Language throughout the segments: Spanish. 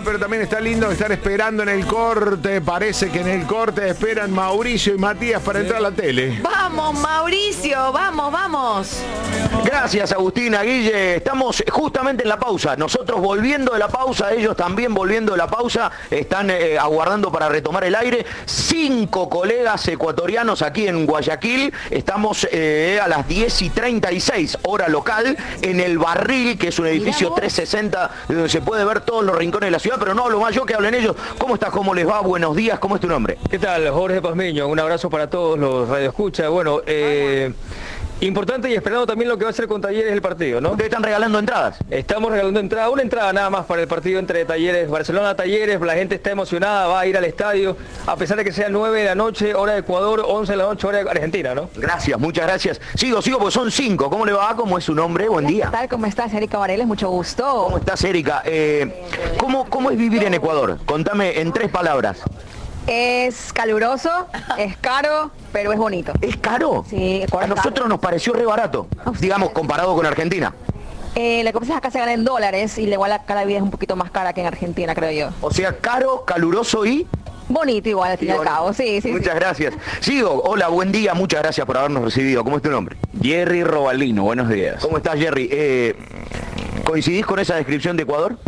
pero también está lindo estar esperando en el corte. Parece que en el corte esperan Mauricio y Matías para entrar a la tele. Vamos, Mauricio, vamos, vamos. Gracias, Agustina, Guille. Estamos justamente en la pausa. Nosotros volviendo de la pausa, ellos también volviendo de la pausa. Están aguardando para retomar el aire. 5 colegas ecuatorianos aquí en Guayaquil. Estamos a las 10:36, hora local, en el Barril, que es un edificio 360, donde se puede ver todos los rincones de la ciudad, pero no hablo más yo, que hablen ellos. ¿Cómo estás? ¿Cómo les va? Buenos días. ¿Cómo es tu nombre? ¿Qué tal? Jorge Pazmiño. Un abrazo para todos los radioescuchas. Bueno, importante y esperando también lo que va a hacer con Talleres el partido, ¿no? ¿Ustedes están regalando entradas? Estamos regalando entrada, una entrada nada más para el partido entre Talleres, Barcelona-Talleres. La gente está emocionada, va a ir al estadio, a pesar de que sea 9 de la noche, hora de Ecuador, 11 de la noche, hora de Argentina, ¿no? Gracias, muchas gracias. Sigo, porque son 5. ¿Cómo le va? ¿Cómo es su nombre? Buen día. ¿Qué tal? ¿Cómo estás, Erika Vareles? Mucho gusto. ¿Cómo estás, Erika? ¿Cómo es vivir en Ecuador? Contame en 3 palabras. Es caluroso, es caro, pero es bonito. ¿Es caro? Sí, a nosotros nos pareció re barato, digamos, comparado con Argentina. Lo que pasa es que acá se gana en dólares y igual acá la vida es un poquito más cara que en Argentina, creo yo. O sea, caro, caluroso y... bonito igual, al fin y al cabo, sí. Muchas gracias. Sigo, hola, buen día, muchas gracias por habernos recibido. ¿Cómo es tu nombre? Jerry Robalino, buenos días. ¿Cómo estás, Jerry? ¿Coincidís con esa descripción de Ecuador?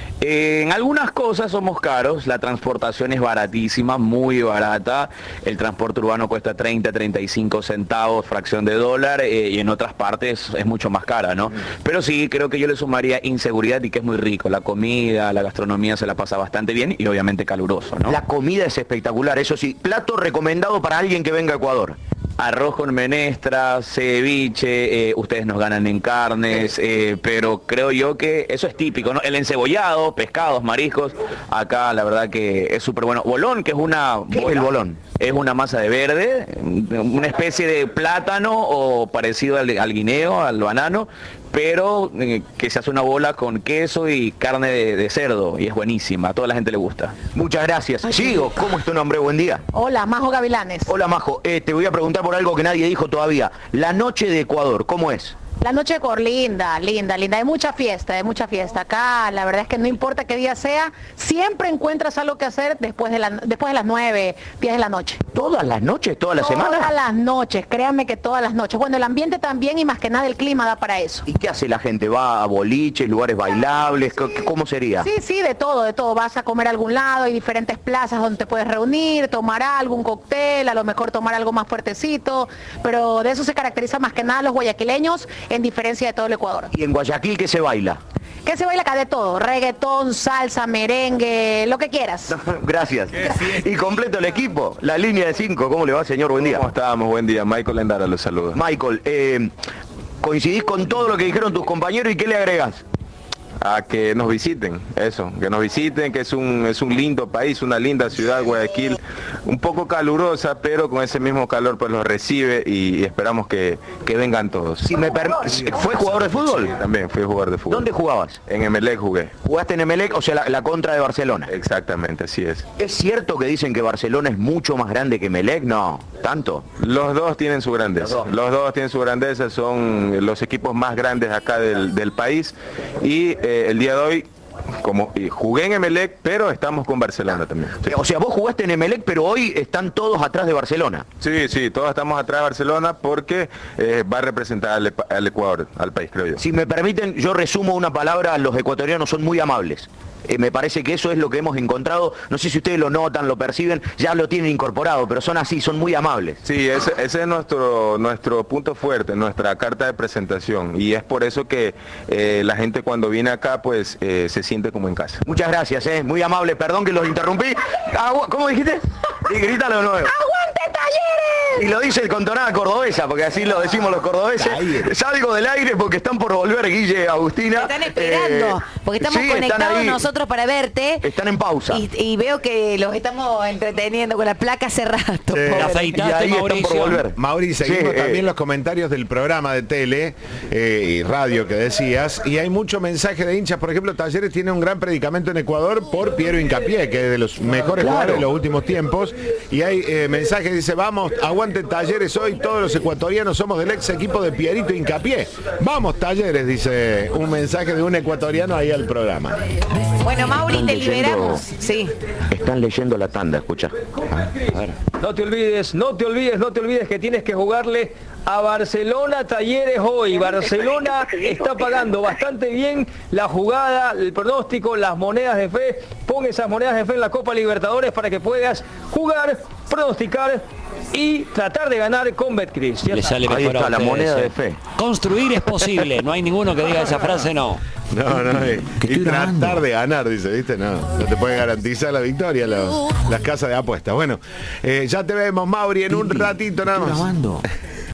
En algunas cosas somos caros, la transportación es baratísima, muy barata, el transporte urbano cuesta 30, 35 centavos, fracción de dólar, y en otras partes es mucho más cara, ¿no? Pero sí, creo que yo le sumaría inseguridad y que es muy rico, la comida, la gastronomía se la pasa bastante bien y obviamente caluroso, ¿no? La comida es espectacular, eso sí. Plato recomendado para alguien que venga a Ecuador. Arroz con menestras, ceviche, ustedes nos ganan en carnes, pero creo yo que eso es típico, ¿no? El encebollado, pescados, mariscos, acá la verdad que es súper bueno. Bolón, que es una... ¿Qué es el bolón? Es una masa de verde, una especie de plátano o parecido al guineo, al banano, pero que se hace una bola con queso y carne de cerdo y es buenísima, a toda la gente le gusta. Muchas gracias. Sigo, ¿cómo es tu nombre? Buen día. Hola, Majo Gavilanes. Hola, Majo. Te voy a preguntar por algo que nadie dijo todavía. La noche de Ecuador, ¿cómo es? La noche de Ecuador, linda. Hay mucha fiesta, Acá la verdad es que no importa qué día sea, siempre encuentras algo que hacer después de las 9, 10 de la noche. ¿Todas las noches? ¿Todas las semanas? Todas las noches, créanme que todas las noches. Bueno, el ambiente también y más que nada el clima da para eso. ¿Y qué hace la gente? ¿Va a boliches, lugares bailables? ¿Cómo sería? Sí, de todo. Vas a comer a algún lado, hay diferentes plazas donde te puedes reunir, tomar algo, un cóctel, a lo mejor tomar algo más fuertecito, pero de eso se caracteriza más que nada los guayaquileños, en diferencia de todo el Ecuador. ¿Y en Guayaquil qué se baila? ¿Qué se baila acá? De todo, reggaetón, salsa, merengue, lo que quieras. Gracias. Y completo el equipo, la línea de 5. ¿Cómo le va, señor? Buen día. ¿Cómo estamos? Buen día. Michael Endara los saluda. Michael, ¿coincidís con todo lo que dijeron tus compañeros y qué le agregás? A que nos visiten, que nos visiten, que es un lindo país, una linda ciudad, Guayaquil, un poco calurosa, pero con ese mismo calor pues los recibe y esperamos que vengan todos. Si me ¿Fue jugador de fútbol? Sí, también fui jugador de fútbol. ¿Dónde jugabas? En Emelec jugué. ¿Jugaste en Emelec, o sea, la contra de Barcelona? Exactamente, así es. ¿Es cierto que dicen que Barcelona es mucho más grande que Emelec? No, ¿tanto? Los dos tienen su grandeza, los dos tienen su grandeza, son los equipos más grandes acá del país y el día de hoy, como jugué en Emelec, pero estamos con Barcelona también. Sí. O sea, vos jugaste en Emelec, pero hoy están todos atrás de Barcelona. Sí, todos estamos atrás de Barcelona porque va a representar al Ecuador, al país, creo yo. Si me permiten, yo resumo una palabra: los ecuatorianos son muy amables. Me parece que eso es lo que hemos encontrado. No sé si ustedes lo notan, lo perciben, ya lo tienen incorporado, pero son así, son muy amables. Sí, ese es nuestro punto fuerte, nuestra carta de presentación. Y es por eso que la gente cuando viene acá, pues se siente como en casa. Muchas gracias, muy amable. Perdón que los interrumpí. ¿Cómo dijiste? Y grítalo de nuevo. ¡Aguante, Talleres! Y lo dice con tonada cordobesa, porque así lo decimos los cordobeses. Salgo del aire porque están por volver Guille, Agustina. Están esperando, porque estamos conectados nosotros para verte. Están en pausa. Y veo que los estamos entreteniendo con la placa hace rato. Y ahí están por volver. Mauricio, seguimos también los comentarios del programa de tele y radio que decías, y hay mucho mensaje de hinchas. Por ejemplo, Talleres tiene un gran predicamento en Ecuador por Piero Hincapié, que es de los mejores jugadores de los últimos tiempos, y hay mensajes, dice, vamos, aguante aguante Talleres hoy, todos los ecuatorianos somos del ex equipo de Pierito Hincapié. Vamos Talleres, dice un mensaje de un ecuatoriano ahí al programa. Bueno, Mauri, te liberamos. Sí. Están leyendo la tanda, escucha. A ver. No te olvides que tienes que jugarle a Barcelona Talleres hoy. Barcelona está pagando bastante bien la jugada, el pronóstico, las monedas de fe. Pon esas monedas de fe en la Copa Libertadores para que puedas jugar, pronosticar y tratar de ganar con Betcris. Le sale mejor. Ahí está la moneda de fe. Construir es posible, no hay ninguno que diga esa frase, no. No, y tratar de ganar, dice, ¿viste? No te puede garantizar la victoria las casas de apuestas. Bueno, ya te vemos, Mauri, en un ratito nada más.